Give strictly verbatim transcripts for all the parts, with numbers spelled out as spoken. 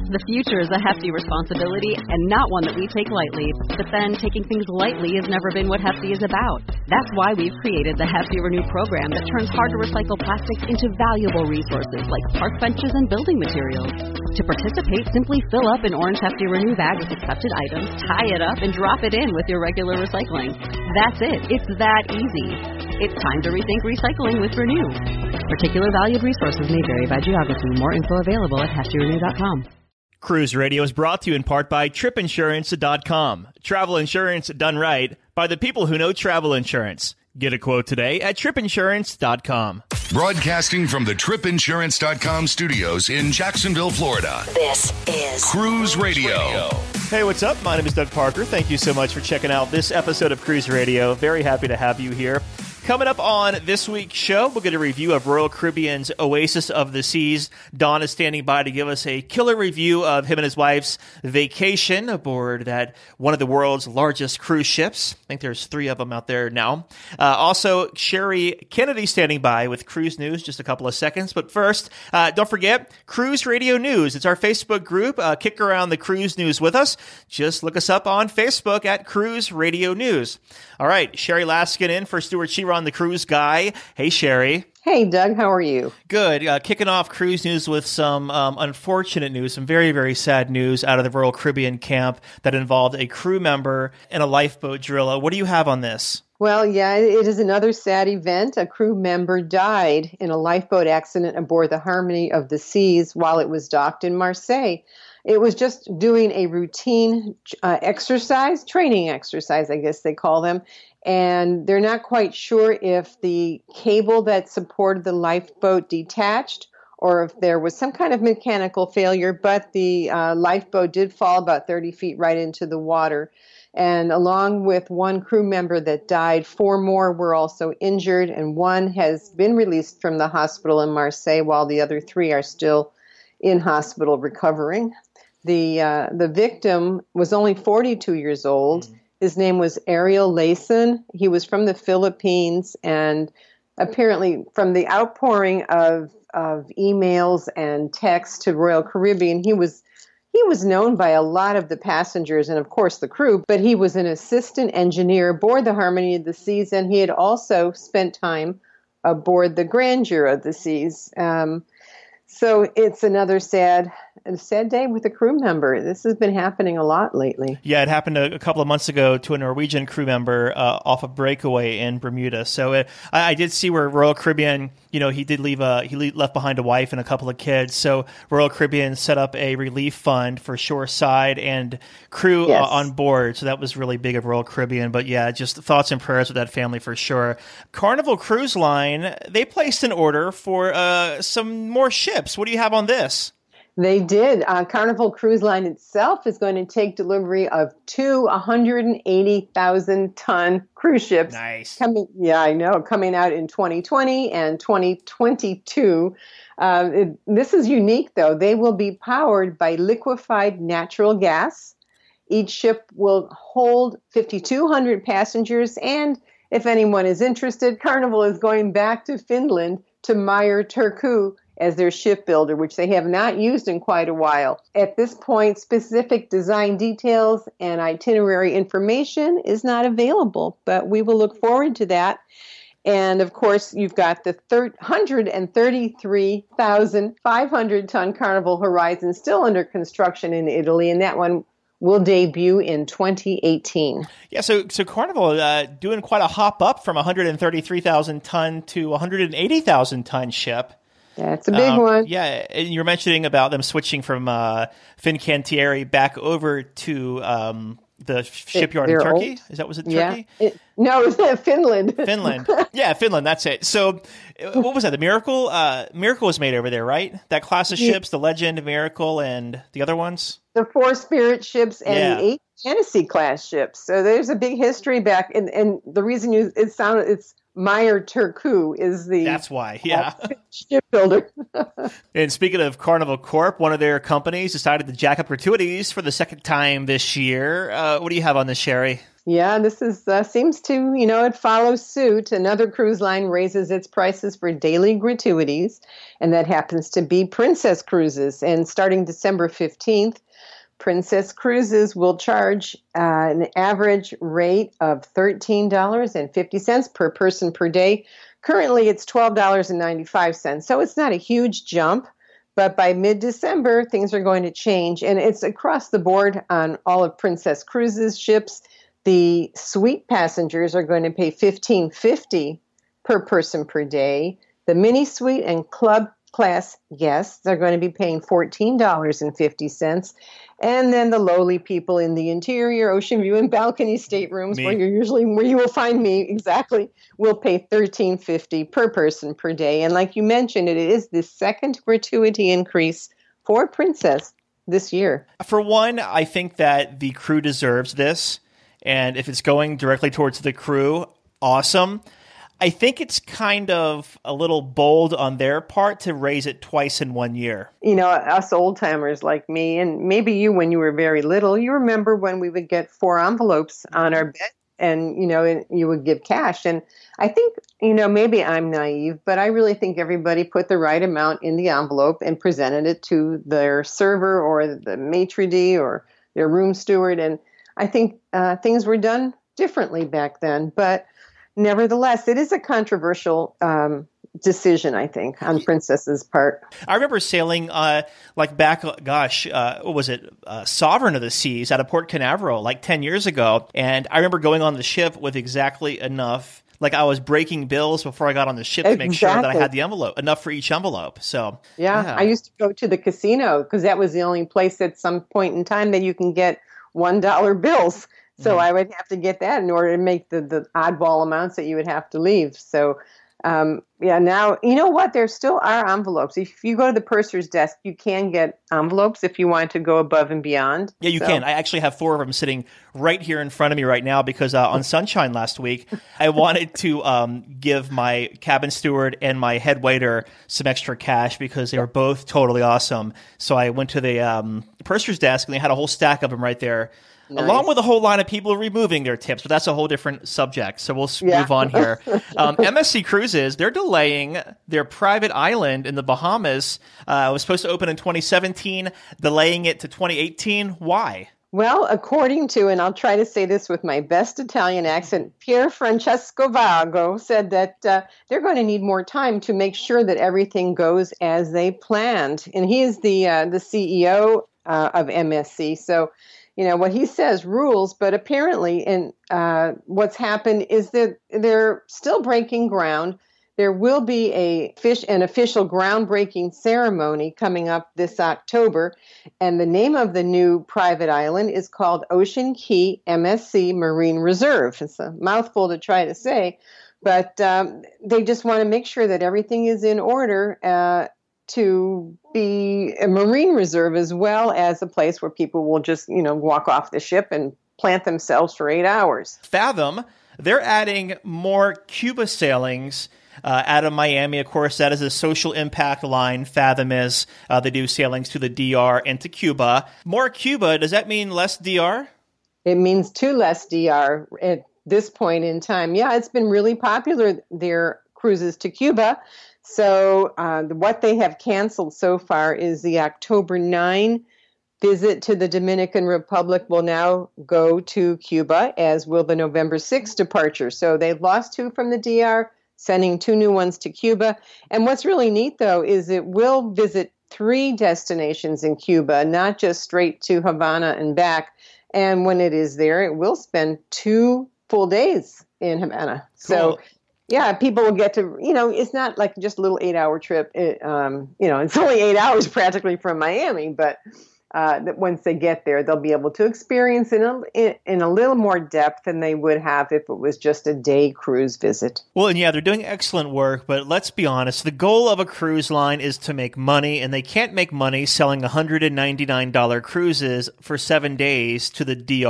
The future is a hefty responsibility and not one that we take lightly. But then, taking things lightly has never been what Hefty is about. That's why we've created the Hefty Renew program that turns hard-to-recycle plastics into valuable resources like park benches and building materials. To participate, simply fill up an orange Hefty Renew bag with accepted items, tie it up, and drop it in with your regular recycling. That's it. It's that easy. It's time to rethink recycling with Renew. Particular valued resources may vary by geography. More info available at hefty renew dot com. Cruise Radio is brought to you in part by trip insurance dot com. Travel insurance done right by the people who know travel insurance. Get a quote today at trip insurance dot com. Broadcasting from the trip insurance dot com studios in Jacksonville, Florida. This is Cruise Radio. Hey, what's up? My name is Doug Parker. Thank you so much for checking out this episode of Cruise Radio. Very happy to have you here. Coming up on this week's show, we'll get a review of Royal Caribbean's Oasis of the Seas. Don is standing by to give us a killer review of him and his wife's vacation aboard that one of the world's largest cruise ships. I think there's three of them out there now. Uh, also, Sherry Kennedy standing by with cruise news, just a couple of seconds. But first, uh, don't forget, Cruise Radio News. It's our Facebook group. Uh, kick around the cruise news with us. Just look us up on Facebook at Cruise Radio News. All right, Sherry Laskin in for Stuart Chiron, the cruise guy. Hey, Sherry. Hey, Doug. How are you? Good. Uh, kicking off cruise news with some um, unfortunate news, some very, very sad news out of the Royal Caribbean camp that involved a crew member and a lifeboat driller. What do you have on this? Well, yeah, it is another sad event. A crew member died in a lifeboat accident aboard the Harmony of the Seas while it was docked in Marseille. It was just doing a routine uh, exercise, training exercise, I guess they call them. And they're not quite sure if the cable that supported the lifeboat detached or if there was some kind of mechanical failure, but the uh, lifeboat did fall about thirty feet right into the water. And along with one crew member that died, four more were also injured, and one has been released from the hospital in Marseille while the other three are still in hospital recovering. The uh, the victim was only forty-two years old. Mm-hmm. His name was Ariel Layson. He was from the Philippines, and apparently from the outpouring of of emails and texts to Royal Caribbean, he was he was known by a lot of the passengers and, of course, the crew, but he was an assistant engineer aboard the Harmony of the Seas, and he had also spent time aboard the Grandeur of the Seas. Um, so it's another sad a sad day with a crew member. This has been happening a lot lately. Yeah, it happened a, a couple of months ago to a Norwegian crew member uh, off a breakaway in Bermuda. So it, I, I did see where Royal Caribbean, you know, he did leave a he le- left behind a wife and a couple of kids. So Royal Caribbean set up a relief fund for shoreside and crew yes. uh, on board. So that was really big of Royal Caribbean. But yeah, just thoughts and prayers with that family for sure. Carnival Cruise Line, they placed an order for uh, some more ships. What do you have on this? They did. Uh, Carnival Cruise Line itself is going to take delivery of two one hundred eighty thousand ton cruise ships. Nice. Coming, yeah, I know. Coming out in twenty twenty and twenty twenty-two. Uh, it, this is unique, though. They will be powered by liquefied natural gas. Each ship will hold five thousand two hundred passengers. And if anyone is interested, Carnival is going back to Finland to Meyer Turku as their shipbuilder, which they have not used in quite a while. At this point, specific design details and itinerary information is not available, but we will look forward to that. And of course, you've got the one hundred thirty-three thousand five hundred ton Carnival Horizon still under construction in Italy, and that one will debut in twenty eighteen. Yeah, so so Carnival uh, doing quite a hop up from one hundred thirty-three thousand ton to one hundred eighty thousand ton ship. That's a big um, one. Yeah, and you're mentioning about them switching from uh, Fincantieri back over to um, the shipyard in Turkey. Old. Is that was it Turkey? Yeah. It, no, it was Finland. Finland. Yeah, Finland. That's it. So, what was that? The Miracle. Uh, Miracle was made over there, right? That class of ships, the Legend, Miracle, and the other ones. The four Spirit ships and yeah. the eight Fantasy class ships. So there's a big history back, and and the reason you it sounded it's. Meyer Turku is the That's why, yeah. shipbuilder. And speaking of Carnival Corp, one of their companies decided to jack up gratuities for the second time this year. Uh, what do you have on this, Sherry? Yeah, this is uh, seems to, you know, it follows suit. Another cruise line raises its prices for daily gratuities, and that happens to be Princess Cruises. And starting December fifteenth, Princess Cruises will charge uh, an average rate of thirteen dollars and fifty cents per person per day. Currently, it's twelve dollars and ninety-five cents, so it's not a huge jump. But by mid-December, things are going to change, and it's across the board on all of Princess Cruises ships. The suite passengers are going to pay fifteen dollars and fifty cents per person per day. The mini suite and club class guests are going to be paying fourteen dollars and fifty cents. And then the lowly people in the interior, ocean view, and balcony staterooms, me. where you're usually where you will find me exactly, will pay thirteen dollars and fifty cents per person per day. And like you mentioned, it is the second gratuity increase for Princess this year. For one, I think that the crew deserves this. And if it's going directly towards the crew, awesome. I think it's kind of a little bold on their part to raise it twice in one year. You know, us old-timers like me, and maybe you when you were very little, you remember when we would get four envelopes on our bed and, you know, you would give cash. And I think, you know, maybe I'm naive, but I really think everybody put the right amount in the envelope and presented it to their server or the maitre d' or their room steward. And I think uh, things were done differently back then, but nevertheless, it is a controversial um, decision, I think, on Princess's part. I remember sailing, uh, like back, gosh, uh, what was it, uh, Sovereign of the Seas out of Port Canaveral, like ten years ago, and I remember going on the ship with exactly enough. Like I was breaking bills before I got on the ship to make exactly. sure that I had the envelope, enough for each envelope. So yeah, yeah. I used to go to the casino because that was the only place at some point in time that you can get one dollar bills. So mm-hmm. I would have to get that in order to make the, the oddball amounts that you would have to leave. So, um, yeah, now, you know what? There still are envelopes. If you go to the purser's desk, you can get envelopes if you want to go above and beyond. Yeah, you so. can. I actually have four of them sitting right here in front of me right now because uh, on Sunshine last week, I wanted to um, give my cabin steward and my head waiter some extra cash because they were both totally awesome. So I went to the um, purser's desk and they had a whole stack of them right there. Nice. Along with a whole line of people removing their tips, but that's a whole different subject. So we'll yeah. move on here. Um, M S C Cruises, they're delaying their private island in the Bahamas. Uh, it was supposed to open in twenty seventeen, delaying it to twenty eighteen. Why? Well, according to, and I'll try to say this with my best Italian accent, Pier Francesco Vago said that uh, they're going to need more time to make sure that everything goes as they planned. And he is the uh, the C E O uh, of M S C. So, you know, what he says rules, but apparently in uh, what's happened is that they're still breaking ground. There will be a fish, an official groundbreaking ceremony coming up this October, and the name of the new private island is called Ocean Key M S C Marine Reserve. It's a mouthful to try to say, but um, they just want to make sure that everything is in order uh, to be a marine reserve as well as a place where people will just, you know, walk off the ship and plant themselves for eight hours. Fathom, they're adding more Cuba sailings Uh, out of Miami. Of course, that is a social impact line. Fathom is. Uh, they do sailings to the D R and to Cuba. More Cuba, does that mean less D R? It means two less D R at this point in time. Yeah, it's been really popular, their cruises to Cuba. So uh, what they have canceled so far is the October ninth visit to the Dominican Republic will now go to Cuba, as will the November sixth departure. So they've lost two from the D R, sending two new ones to Cuba. And what's really neat, though, is it will visit three destinations in Cuba, not just straight to Havana and back. And when it is there, it will spend two full days in Havana. Cool. So, yeah, people will get to, you know, it's not like just a little eight-hour trip. It, um, you know, it's only eight hours practically from Miami, but Uh, that once they get there, they'll be able to experience in a, in, in a little more depth than they would have if it was just a day cruise visit. Well, and yeah, they're doing excellent work, but let's be honest, the goal of a cruise line is to make money, and they can't make money selling one hundred ninety-nine dollars cruises for seven days to the D R.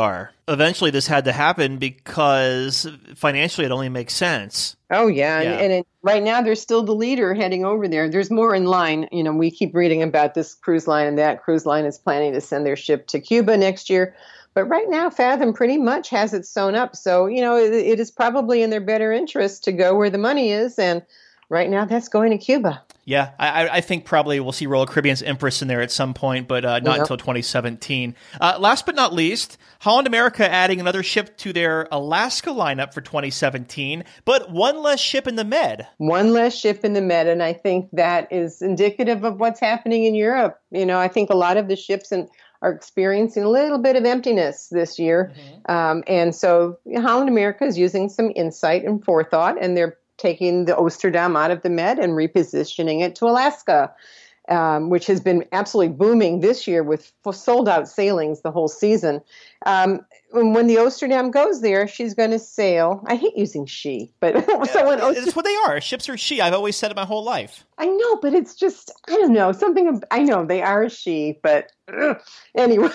eventually this had to happen because financially it only makes sense. Oh, yeah. yeah. And, and it, right now, they're still the leader heading over there. There's more in line. You know, we keep reading about this cruise line, and that cruise line is planning to send their ship to Cuba next year. But right now, Fathom pretty much has it sewn up. So, you know, it, it is probably in their better interest to go where the money is. And right now, that's going to Cuba. Yeah, I, I think probably we'll see Royal Caribbean's Empress in there at some point, but uh, not Yep. until twenty seventeen. Uh, last but not least, Holland America adding another ship to their Alaska lineup for twenty seventeen, but one less ship in the Med. One less ship in the Med, and I think that is indicative of what's happening in Europe. You know, I think a lot of the ships in, are experiencing a little bit of emptiness this year. Mm-hmm. Um, and so Holland America is using some insight and forethought, and they're taking the Oosterdam out of the Med and repositioning it to Alaska, um, which has been absolutely booming this year with sold-out sailings the whole season. Um, when the Oosterdam goes there, she's going to sail. I hate using she, but so when Oosterdam, it's what they are. Ships are she. I've always said it my whole life. I know, but it's just, I don't know, something, I know they are a she, but ugh. Anyway,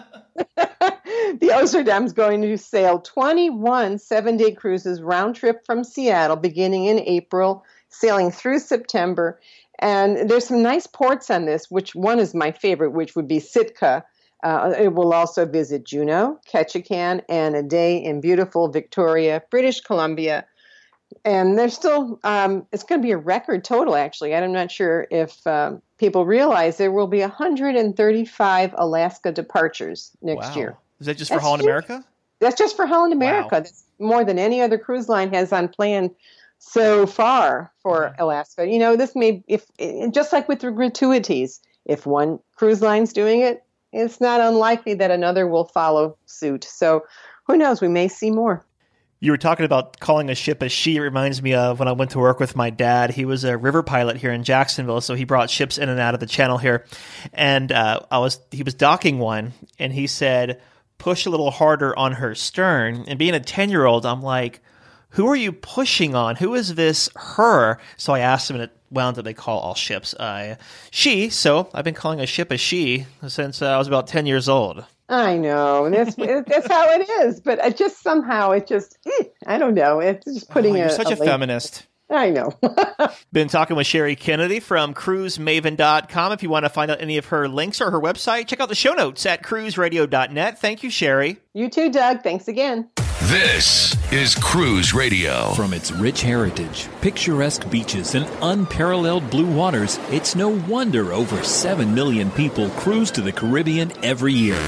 the Oosterdam's going to sail twenty-one seven-day cruises round trip from Seattle beginning in April, sailing through September. And there's some nice ports on this, which one is my favorite, which would be Sitka. Uh, it will also visit Juneau, Ketchikan, and a day in beautiful Victoria, British Columbia. And there's still, um, it's going to be a record total, actually. I'm not sure if um, people realize there will be one hundred thirty-five Alaska departures next wow. year. Is that just for That's Holland huge. America? That's just for Holland America. Wow. That's more than any other cruise line has on plan so far for Yeah. Alaska. You know, this may, if just like with the gratuities, if one cruise line's doing it, it's not unlikely that another will follow suit. So who knows? We may see more. You were talking about calling a ship a she. It reminds me of when I went to work with my dad. He was a river pilot here in Jacksonville, so he brought ships in and out of the channel here. And uh, I was he was docking one, and he said, push a little harder on her stern. And being a ten-year-old, I'm like, who are you pushing on? Who is this her? So I asked him, and it wound up they call all ships uh, she. So I've been calling a ship a she since uh, I was about ten years old. I know. That's that's how it is. But it just somehow, it just, eh, I don't know. It's just putting oh, you're a, such a, a feminist. I know. Been talking with Sherry Kennedy from cruise maven dot com. If you want to find out any of her links or her website, check out the show notes at cruise radio dot net. Thank you, Sherry. You too, Doug. Thanks again. This is Cruise Radio. From its rich heritage, picturesque beaches, and unparalleled blue waters, it's no wonder over seven million people cruise to the Caribbean every year.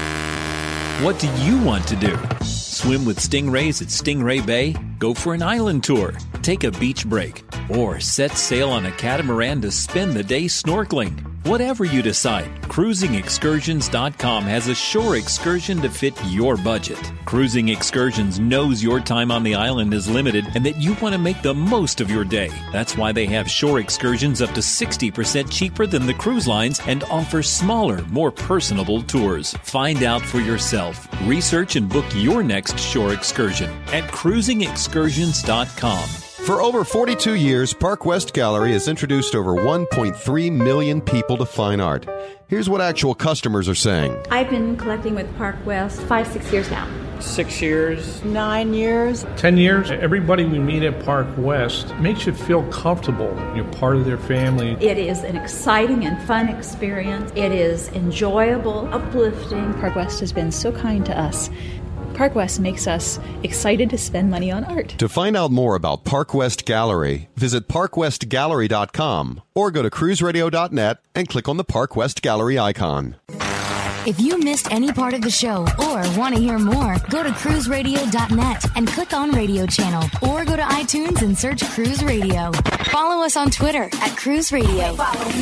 What do you want to do? Swim with stingrays at Stingray Bay? Go for an island tour? Take a beach break? Or set sail on a catamaran to spend the day snorkeling? Whatever you decide, cruising excursions dot com has a shore excursion to fit your budget. Cruising Excursions knows your time on the island is limited and that you want to make the most of your day. That's why they have shore excursions up to sixty percent cheaper than the cruise lines and offer smaller, more personable tours. Find out for yourself. Research and book your next shore excursion at cruising excursions dot com. For over forty-two years, Park West Gallery has introduced over one point three million people to fine art. Here's what actual customers are saying. I've been collecting with Park West five, six years now. Six years. Nine years. Ten years. Everybody we meet at Park West makes you feel comfortable. You're part of their family. It is an exciting and fun experience. It is enjoyable, uplifting. Park West has been so kind to us. Park West makes us excited to spend money on art. To find out more about Park West Gallery, visit park west gallery dot com or go to cruise radio dot net and click on the Park West Gallery icon. If you missed any part of the show or want to hear more, go to cruise radio dot net and click on Radio Channel or go to iTunes and search Cruise Radio. Follow us on Twitter at Cruise Radio.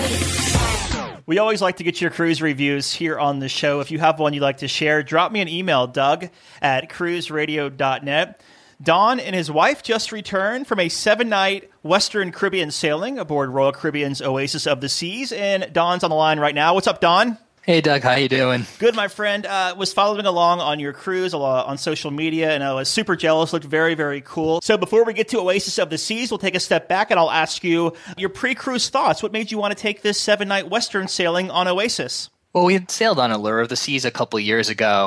We always like to get your cruise reviews here on the show. If you have one you'd like to share, drop me an email, Doug at cruise radio dot net. Don and his wife just returned from a seven-night Western Caribbean sailing aboard Royal Caribbean's Oasis of the Seas, and Don's on the line right now. What's up, Don? Hey, Doug. How you doing? Good, my friend. Uh, was following along on your cruise on social media, and I was super jealous. Looked very, very cool. So before we get to Oasis of the Seas, we'll take a step back, and I'll ask you your pre-cruise thoughts. What made you want to take this seven-night Western sailing on Oasis? Well, we had sailed on Allure of the Seas a couple years ago, mm-hmm.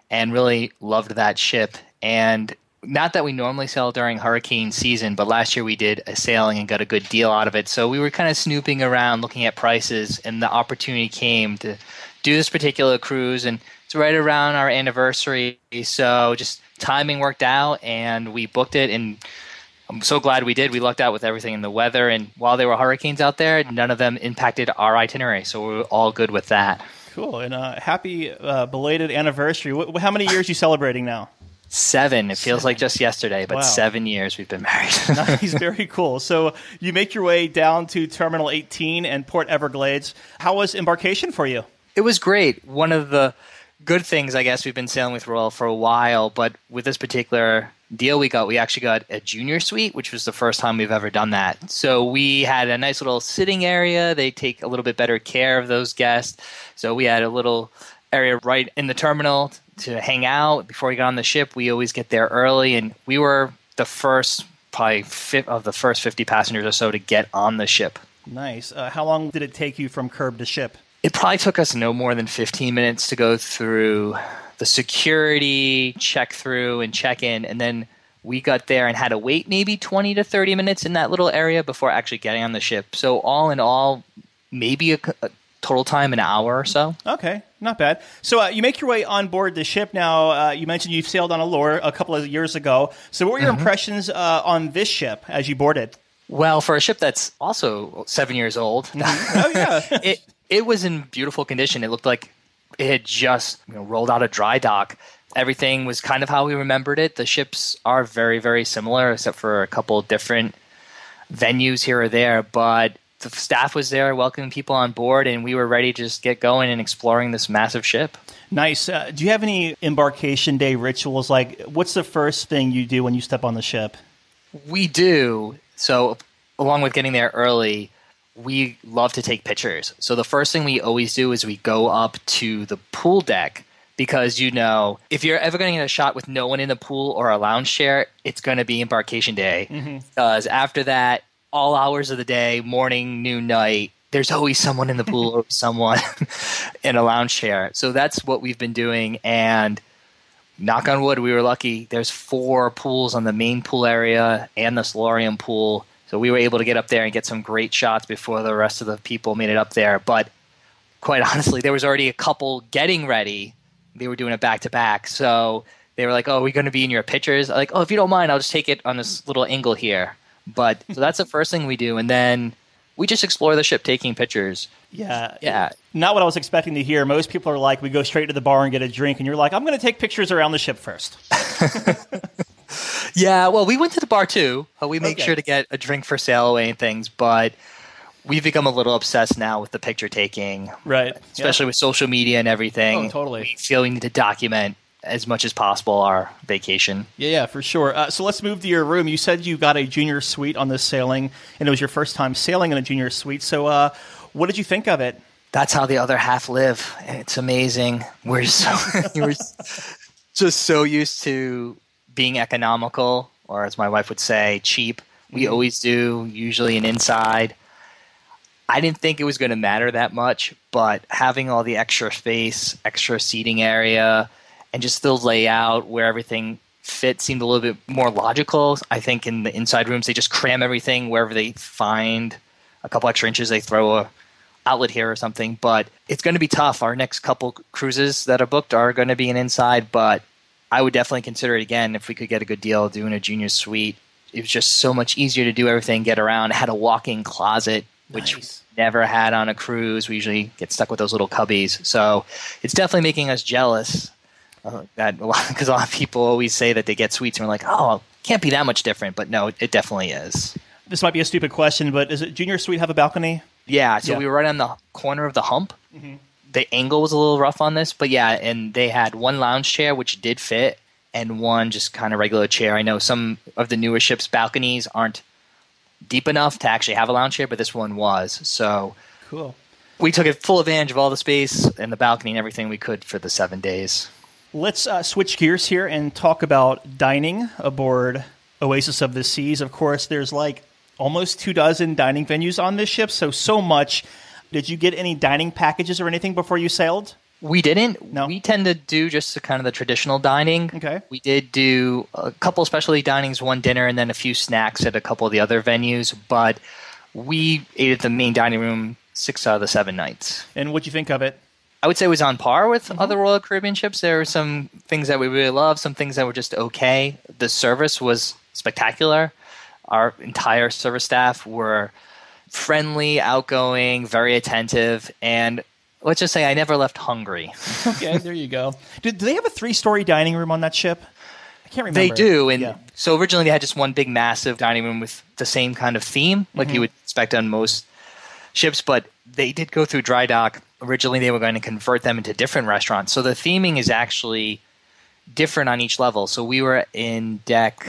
and really loved that ship. And not that we normally sail during hurricane season, but last year we did a sailing and got a good deal out of it. So we were kind of snooping around looking at prices, and the opportunity came to do this particular cruise, and it's right around our anniversary. So just timing worked out, and we booked it, and I'm so glad we did. We lucked out with everything in the weather, and while there were hurricanes out there, none of them impacted our itinerary, so we were all good with that. Cool, and uh, happy uh, belated anniversary. Wh- how many years are you celebrating now? Seven. It feels Seven. like just yesterday, but Wow. seven years we've been married. Nice, very cool. So you make your way down to Terminal eighteen and Port Everglades. How was embarkation for you? It was great. One of the good things, I guess, we've been sailing with Royal for a while, but with this particular deal we got, we actually got a junior suite, which was the first time we've ever done that. So we had a nice little sitting area. They take a little bit better care of those guests. So we had a little area right in the terminal to hang out. Before we got on the ship, we always get there early, and we were the first, probably fi- of the first fifty passengers or so to get on the ship. Nice. Uh, how long did it take you from curb to ship? It probably took us no more than fifteen minutes to go through the security, check through, and check in, and then we got there and had to wait maybe twenty to thirty minutes in that little area before actually getting on the ship. So all in all, maybe a, a total time an hour or so. Okay, not bad. So uh, you make your way on board the ship now. Uh, you mentioned you've sailed on Allure a couple of years ago. So what were your mm-hmm. impressions uh, on this ship as you boarded? Well, for a ship that's also seven years old, mm-hmm. oh yeah, it it was in beautiful condition. It looked like it had just you know, rolled out of dry dock. Everything was kind of how we remembered it. The ships are very, very similar, except for a couple different venues here or there, but the staff was there welcoming people on board, and we were ready to just get going and exploring this massive ship. Nice. Uh, do you have any embarkation day rituals? Like, what's the first thing you do when you step on the ship? We do. So along with getting there early, we love to take pictures. So the first thing we always do is we go up to the pool deck, because, you know, if you're ever going to get a shot with no one in the pool or a lounge chair, it's going to be embarkation day. Mm-hmm. Because after that, all hours of the day, morning, noon, night, there's always someone in the pool or someone in a lounge chair. So that's what we've been doing. And knock on wood, we were lucky. There's four pools on the main pool area and the solarium pool. So we were able to get up there and get some great shots before the rest of the people made it up there. But quite honestly, there was already a couple getting ready. They were doing it back to back. So they were like, oh, are we going to be in your pictures? Like, oh, if you don't mind, I'll just take it on this little angle here. But so that's the first thing we do. And then we just explore the ship taking pictures. Yeah. Yeah. Not what I was expecting to hear. Most people are like, we go straight to the bar and get a drink. And you're like, I'm going to take pictures around the ship first. Yeah. Well, we went to the bar too. We make okay. sure to get a drink for sail away and things. But we've become a little obsessed now with the picture taking. Right. Especially yeah. with social media and everything. Oh, totally. We feel we need to document as much as possible our vacation. Yeah, yeah, for sure. Uh, so let's move to your room. You said you got a junior suite on this sailing, and it was your first time sailing in a junior suite. So uh, what did you think of it? That's how the other half live. It's amazing. We're so we're just so used to being economical, or as my wife would say, cheap. We mm-hmm. always do, usually an inside. I didn't think it was going to matter that much, but having all the extra space, extra seating area, and just the layout where everything fit seemed a little bit more logical. I think in the inside rooms, they just cram everything wherever they find a couple extra inches. They throw a outlet here or something. But it's going to be tough. Our next couple cruises that are booked are going to be an inside. But I would definitely consider it again if we could get a good deal doing a junior suite. It was just so much easier to do everything, get around. It had a walk-in closet, which nice. we never had on a cruise. We usually get stuck with those little cubbies. So it's definitely making us jealous. Uh, that because a lot of people always say that they get suites and we're like, oh, it can't be that much different. But no, it definitely is. This might be a stupid question, but does a junior suite have a balcony? Yeah, so yeah. we were right on the corner of the hump. Mm-hmm. The angle was a little rough on this, but yeah, and they had one lounge chair, which did fit, and one just kind of regular chair. I know some of the newer ships' balconies aren't deep enough to actually have a lounge chair, but this one was. So cool. We took it full advantage of all the space and the balcony and everything we could for the seven days. Let's uh, switch gears here and talk about dining aboard Oasis of the Seas. Of course, there's like almost two dozen dining venues on this ship, so so much. Did you get any dining packages or anything before you sailed? We didn't. No. We tend to do just the, kind of the traditional dining. Okay. We did do a couple specialty dinings, one dinner, and then a few snacks at a couple of the other venues. But we ate at the main dining room six out of the seven nights. And what'd you think of it? I would say it was on par with Mm-hmm. other Royal Caribbean ships. There were some things that we really loved, some things that were just okay. The service was spectacular. Our entire service staff were friendly, outgoing, very attentive, and let's just say I never left hungry. Okay, there you go. Do, do they have a three-story dining room on that ship? I can't remember. They do, and yeah. so originally they had just one big, massive dining room with the same kind of theme, like Mhm. you would expect on most ships, but they did go through dry dock. Originally, they were going to convert them into different restaurants, so the theming is actually different on each level. So we were in deck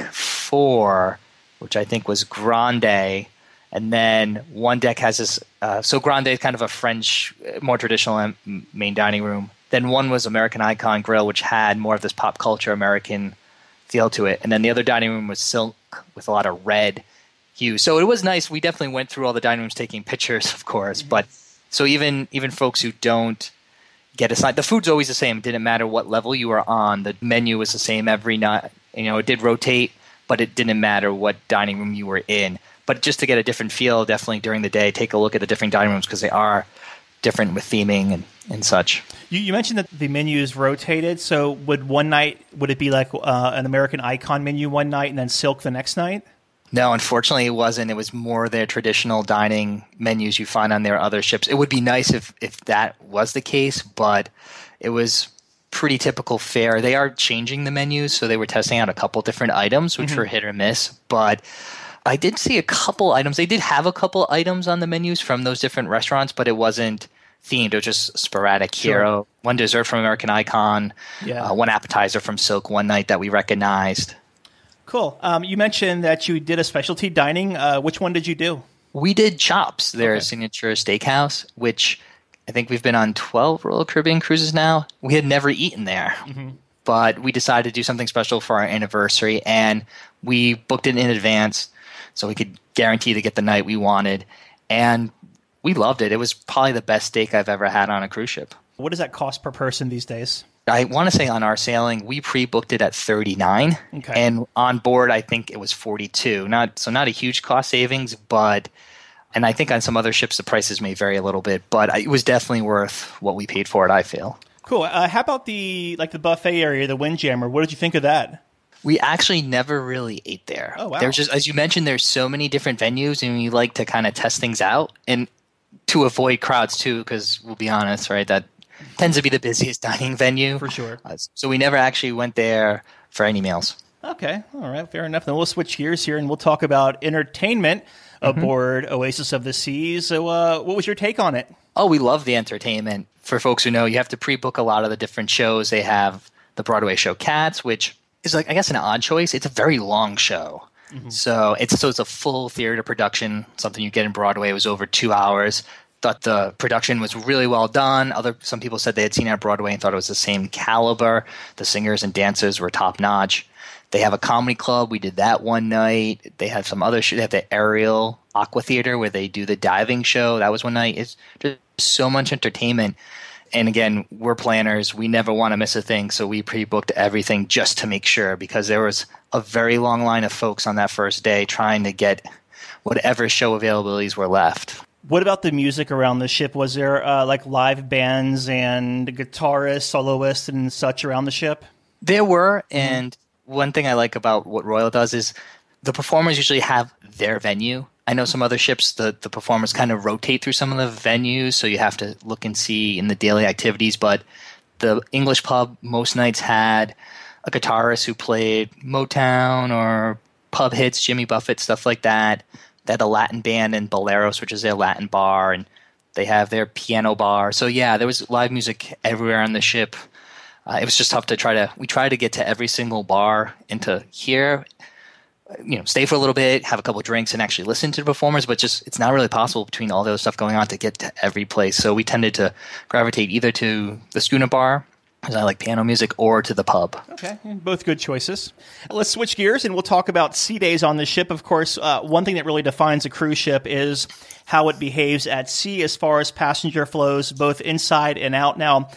four, which I think was Grande, and then one deck has this. Uh, so Grande is kind of a French, more traditional um, main dining room. Then one was American Icon Grill, which had more of this pop culture American feel to it. And then the other dining room was silk with a lot of red hue. So it was nice. We definitely went through all the dining rooms taking pictures, of course. But so even even folks who don't get assigned, the food's always the same. It didn't matter what level you were on. The menu was the same every night. You know, it did rotate, but it didn't matter what dining room you were in. But just to get a different feel, definitely during the day, take a look at the different dining rooms because they are different with theming and, and such. You, you mentioned that the menus rotated. So would one night, would it be like uh, an American Icon menu one night and then Silk the next night? No, unfortunately it wasn't. It was more their traditional dining menus you find on their other ships. It would be nice if, if that was the case, but it was pretty typical fare. They are changing the menus, so they were testing out a couple different items, which Mhm. were hit or miss. But I did see a couple items. They did have a couple items on the menus from those different restaurants, but it wasn't themed. It was just sporadic Sure. hero. One dessert from American Icon, Yeah. uh, one appetizer from Silk one night that we recognized. Cool. Um, you mentioned that you did a specialty dining. Uh, which one did you do? We did Chops, their Okay. signature steakhouse, which I think we've been on twelve Royal Caribbean cruises now. We had never eaten there, Mhm. but we decided to do something special for our anniversary, and we booked it in advance so we could guarantee to get the night we wanted, and we loved it. It was probably the best steak I've ever had on a cruise ship. What does that cost per person these days? I want to say on our sailing, we pre-booked it at thirty-nine, Okay. and on board, I think it was forty-two. Not so, not a huge cost savings, but and I think on some other ships the prices may vary a little bit, but it was definitely worth what we paid for it. I feel. Cool. Uh, how about the like the buffet area, the Windjammer? What did you think of that? We actually never really ate there. Oh, wow. There's just, as you mentioned, there's so many different venues, and we like to kind of test things out and to avoid crowds too, because we'll be honest, right? That tends to be the busiest dining venue. For sure. Uh, so we never actually went there for any meals. Okay. All right. Fair enough. Then we'll switch gears here and we'll talk about entertainment aboard Oasis of the Seas. So uh, what was your take on it? Oh, we love the entertainment. For folks who know, you have to pre-book a lot of the different shows. They have the Broadway show Cats, which is like, I guess, an odd choice. It's a very long show. Mhm. So it's so it's a full theater production. Something you get in Broadway. It was over two hours. Thought the production was really well done. Other some people said they had seen it at Broadway and thought it was the same caliber. The singers and dancers were top notch. They have a comedy club. We did that one night. They have some other show. They have the Ariel Aqua Theater where they do the diving show. That was one night. It's just so much entertainment. And again, we're planners. We never want to miss a thing. So we pre-booked everything just to make sure, because there was a very long line of folks on that first day trying to get whatever show availabilities were left. What about the music around the ship? Was there uh, like live bands and guitarists, soloists, and such around the ship? There were, and one thing I like about what Royal does is the performers usually have their venue. I know some other ships, the, the performers kind of rotate through some of the venues, so you have to look and see in the daily activities. But the English pub most nights had a guitarist who played Motown or pub hits, Jimmy Buffett, stuff like that. They had a Latin band in Boleros, which is their Latin bar, and they have their piano bar. So yeah, there was live music everywhere on the ship. Uh, it was just tough to try to – we tried to get to every single bar and to hear – you know, stay for a little bit, have a couple of drinks, and actually listen to the performers, but just it's not really possible between all the other stuff going on to get to every place. So we tended to gravitate either to the schooner bar, because I like piano music, or to the pub. Okay, both good choices. Let's switch gears and we'll talk about sea days on the ship. Of course, uh, one thing that really defines a cruise ship is how it behaves at sea as far as passenger flows, both inside and out. Now,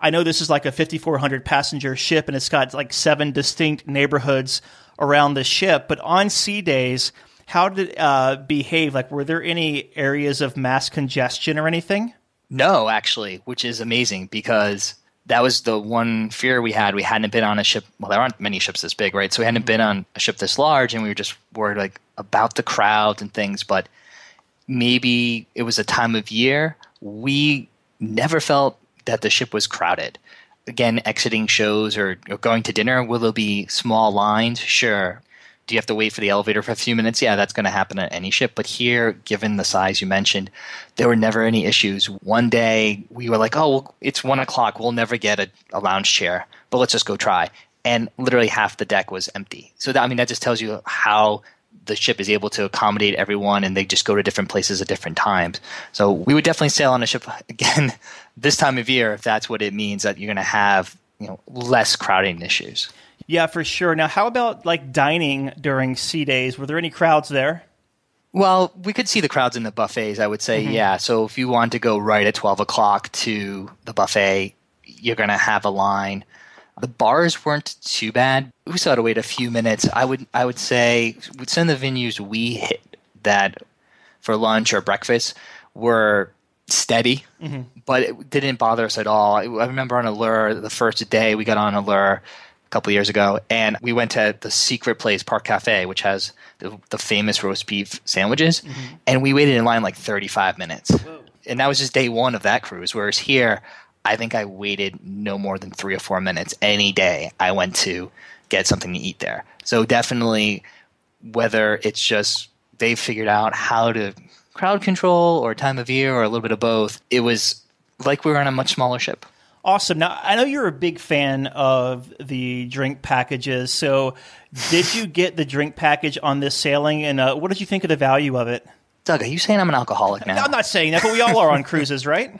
I know this is like a fifty-four hundred passenger ship, and it's got like seven distinct neighborhoods around the ship. But on sea days, how did it uh, behave? Like, were there any areas of mass congestion or anything? No, actually, which is amazing because that was the one fear we had. We hadn't been on a ship. Well, there aren't many ships this big, right? So we hadn't been on a ship this large, and we were just worried like about the crowds and things. But maybe it was a time of year. We never felt that the ship was crowded. Again, exiting shows or, or going to dinner, will there be small lines? Sure. Do you have to wait for the elevator for a few minutes? Yeah, that's going to happen at any ship. But here, given the size you mentioned, there were never any issues. One day, we were like, oh, well, it's one o'clock. We'll never get a, a lounge chair, but let's just go try. And literally half the deck was empty. So, that, I mean, that just tells you how the ship is able to accommodate everyone, and they just go to different places at different times. So we would definitely sail on a ship again this time of year if that's what it means, that you're going to have, you know, less crowding issues. Yeah, for sure. Now, how about like dining during sea days? Were there any crowds there? Well, we could see the crowds in the buffets, I would say, mm-hmm. yeah. So if you want to go right at twelve o'clock to the buffet, you're going to have a line. The bars weren't too bad. We still had to wait a few minutes. I would I would say some of the venues we hit that for lunch or breakfast were steady, mm-hmm. but it didn't bother us at all. I remember on Allure, the first day we got on Allure a couple of years ago, and we went to the secret place, Park Cafe, which has the, the famous roast beef sandwiches, mm-hmm. and we waited in line like thirty-five minutes. Whoa. And that was just day one of that cruise, whereas here, I think I waited no more than three or four minutes any day I went to get something to eat there. So definitely, whether it's just they've figured out how to crowd control or time of year or a little bit of both, it was like we were on a much smaller ship. Awesome. Now, I know you're a big fan of the drink packages. So did you get the drink package on this sailing, and uh, what did you think of the value of it? Doug, are you saying I'm an alcoholic now? I'm not saying that, but we all are on cruises, right?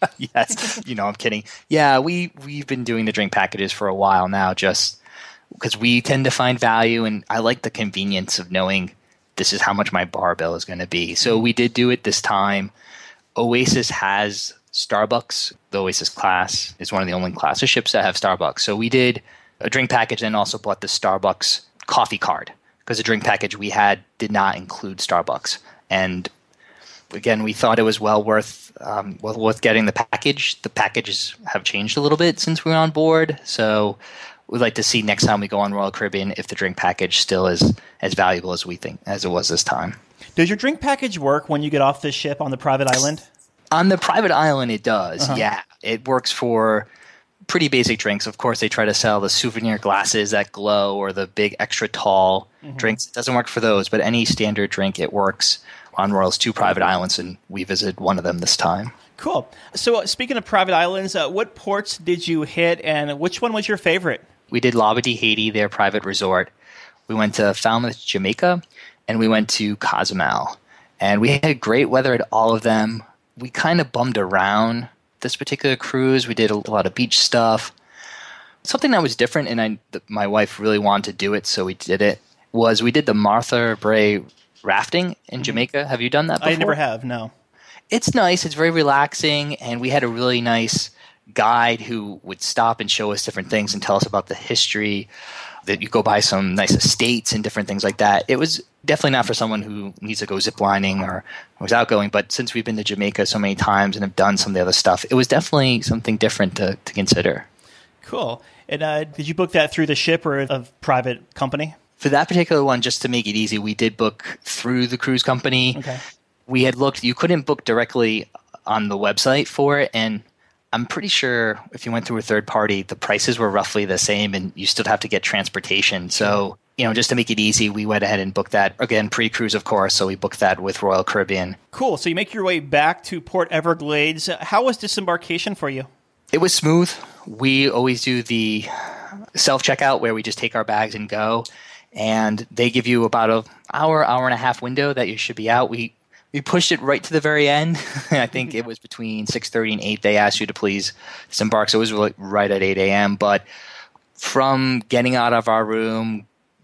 Yes. You know, I'm kidding. Yeah, we, we've been doing the drink packages for a while now just because we tend to find value, and I like the convenience of knowing this is how much my bar bill is going to be. So we did do it this time. Oasis has Starbucks. The Oasis class is one of the only class of ships that have Starbucks. So we did a drink package and also bought the Starbucks coffee card because the drink package we had did not include Starbucks. And again, we thought it was well worth um, well worth getting the package. The packages have changed a little bit since we were on board, so we'd like to see next time we go on Royal Caribbean if the drink package still is as valuable as we think as it was this time. Does your drink package work when you get off the ship on the private island? On the private island, it does. Uh-huh. Yeah, it works for pretty basic drinks. Of course, they try to sell the souvenir glasses that glow or the big extra tall mm-hmm. drinks. It doesn't work for those, but any standard drink, it works on Royal's two private islands, and we visited one of them this time. Cool. So uh, speaking of private islands, uh, what ports did you hit, and which one was your favorite? We did Labadee, Haiti, their private resort. We went to Falmouth, Jamaica, and we went to Cozumel. And we had great weather at all of them. We kind of bummed around this particular cruise. We did a lot of beach stuff. Something that was different, and I, my wife really wanted to do it, so we did it, was we did the Martha Brae rafting in Jamaica. Have you done that before? I never have, no. It's nice. It's very relaxing, and we had a really nice guide who would stop and show us different things and tell us about the history, that you go by some nice estates and different things like that. It was definitely not for someone who needs to go ziplining or was outgoing, but since we've been to Jamaica so many times and have done some of the other stuff, it was definitely something different to, to consider. Cool. And uh, did you book that through the ship or a private company? For that particular one, just to make it easy, we did book through the cruise company. Okay. We had looked, you couldn't book directly on the website for it, and I'm pretty sure if you went through a third party, the prices were roughly the same, and you still have to get transportation. So, you know, just to make it easy, we went ahead and booked that. Again, pre-cruise, of course, so we booked that with Royal Caribbean. Cool. So you make your way back to Port Everglades. How was disembarkation for you? It was smooth. We always do the self-checkout where we just take our bags and go. And they give you about an hour, hour and a half window that you should be out. We we pushed it right to the very end. I think it was between six thirty and eight. They asked you to please disembark. So it was really right at eight a.m. But from getting out of our room,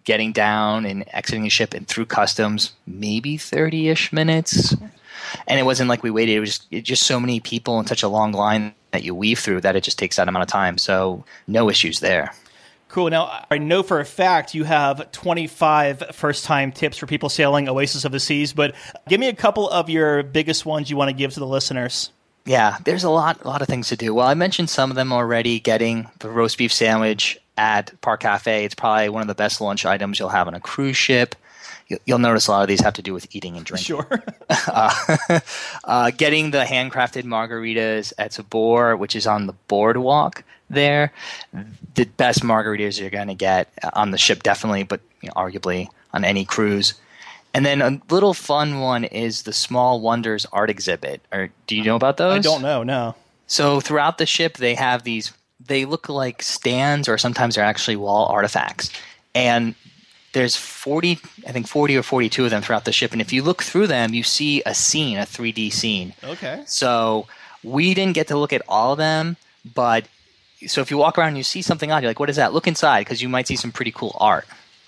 getting down and exiting the ship and through customs, maybe thirty-ish minutes. And it wasn't like we waited. It was just, it just so many people and such a long line that you weave through that it just takes that amount of time. So no issues there. Cool. Now, I know for a fact you have twenty-five first-time tips for people sailing Oasis of the Seas, but give me a couple of your biggest ones you want to give to the listeners. Yeah, there's a lot, a lot of things to do. Well, I mentioned some of them already. Getting the roast beef sandwich at Park Cafe, it's probably one of the best lunch items you'll have on a cruise ship. You'll notice a lot of these have to do with eating and drinking. Sure. uh, uh, getting the handcrafted margaritas at Sabor, which is on the boardwalk there. The best margaritas you're going to get on the ship, definitely, but you know, arguably on any cruise. And then a little fun one is the Small Wonders art exhibit. Or do you know about those? I don't know, no. So throughout the ship, they have these, they look like stands, or sometimes they're actually wall artifacts. And there's forty, I think forty or forty-two of them throughout the ship. And if you look through them, you see a scene, a three D scene. Okay. So we didn't get to look at all of them, but so if you walk around and you see something odd, you're like, what is that? Look inside, because you might see some pretty cool art.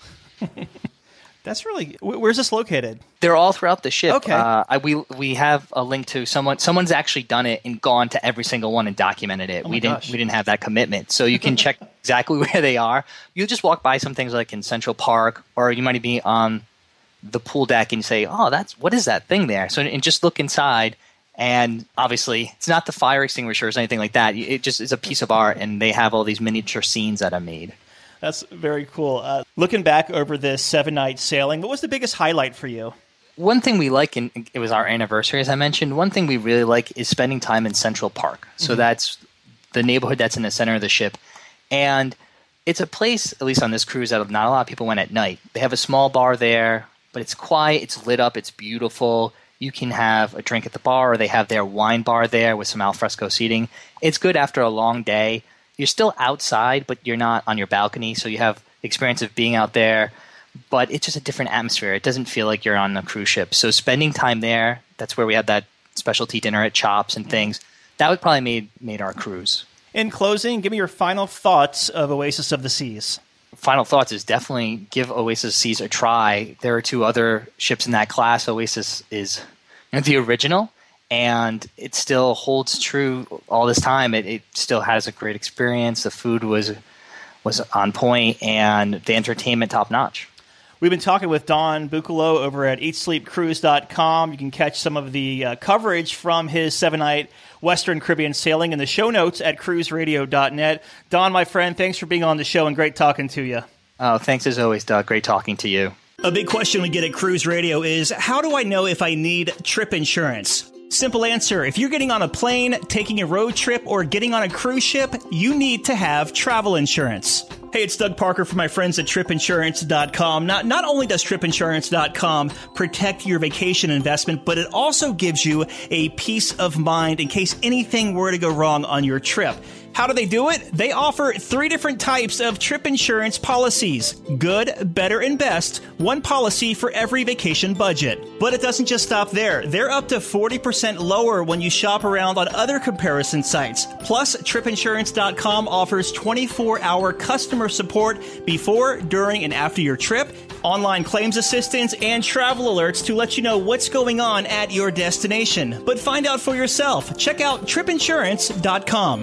That's really, where's this located? They're all throughout the ship. Okay. Uh, I, we we have a link to someone. Someone's actually done it and gone to every single one and documented it. Oh we my didn't. gosh. We didn't have that commitment, so you can check exactly where they are. You just walk by some things like in Central Park, or you might be on the pool deck and say, "Oh, that's what is that thing there?" So and just look inside. And obviously, it's not the fire extinguishers or anything like that. It just is a piece of art, and they have all these miniature scenes that are made. That's very cool. Uh, looking back over this seven-night sailing, what was the biggest highlight for you? One thing we like, and it was our anniversary, as I mentioned, one thing we really like is spending time in Central Park. So mm-hmm. that's the neighborhood that's in the center of the ship. And it's a place, at least on this cruise, that not a lot of people went at night. They have a small bar there, but it's quiet, it's lit up, it's beautiful. You can have a drink at the bar, or they have their wine bar there with some alfresco seating. It's good after a long day. You're still outside, but you're not on your balcony, so you have the experience of being out there, but it's just a different atmosphere. It doesn't feel like you're on a cruise ship. So spending time there, that's where we had that specialty dinner at Chops and things, that would probably made made our cruise. In closing, give me your final thoughts of Oasis of the Seas. Final thoughts is definitely give Oasis Seas a try. There are two other ships in that class. Oasis is you know, the original. And it still holds true all this time. It, it still has a great experience. The food was was on point, and the entertainment top notch. We've been talking with Don Buccolo over at eat sleep cruise dot com. You can catch some of the uh, coverage from his seven-night Western Caribbean sailing in the show notes at cruise radio dot net. Don, my friend, thanks for being on the show, and great talking to you. Oh, thanks as always, Doug. Great talking to you. A big question we get at Cruise Radio is, how do I know if I need trip insurance? Simple answer. If you're getting on a plane, taking a road trip, or getting on a cruise ship, you need to have travel insurance. Hey, it's Doug Parker from my friends at trip insurance dot com. Not, not only does trip insurance dot com protect your vacation investment, but it also gives you a peace of mind in case anything were to go wrong on your trip. How do they do it? They offer three different types of trip insurance policies. Good, better, and best. One policy for every vacation budget. But it doesn't just stop there. They're up to forty percent lower when you shop around on other comparison sites. Plus, trip insurance dot com offers twenty-four hour customer support before, during, and after your trip, online claims assistance, and travel alerts to let you know what's going on at your destination. But find out for yourself. Check out trip insurance dot com.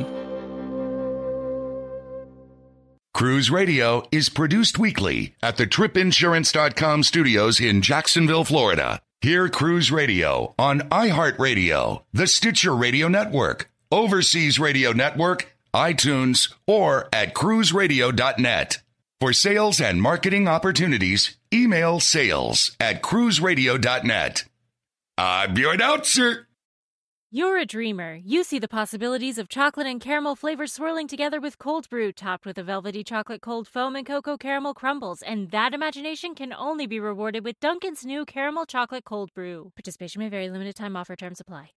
Cruise Radio is produced weekly at the trip insurance dot com studios in Jacksonville, Florida. Hear Cruise Radio on iHeartRadio, the Stitcher Radio Network, Overseas Radio Network, iTunes, or at cruise radio dot net. For sales and marketing opportunities, email sales at cruise radio dot net. I'm your announcer. You're a dreamer. You see the possibilities of chocolate and caramel flavors swirling together with cold brew, topped with a velvety chocolate cold foam and cocoa caramel crumbles. And that imagination can only be rewarded with Dunkin's new caramel chocolate cold brew. Participation may vary. Limited time offer. Terms apply.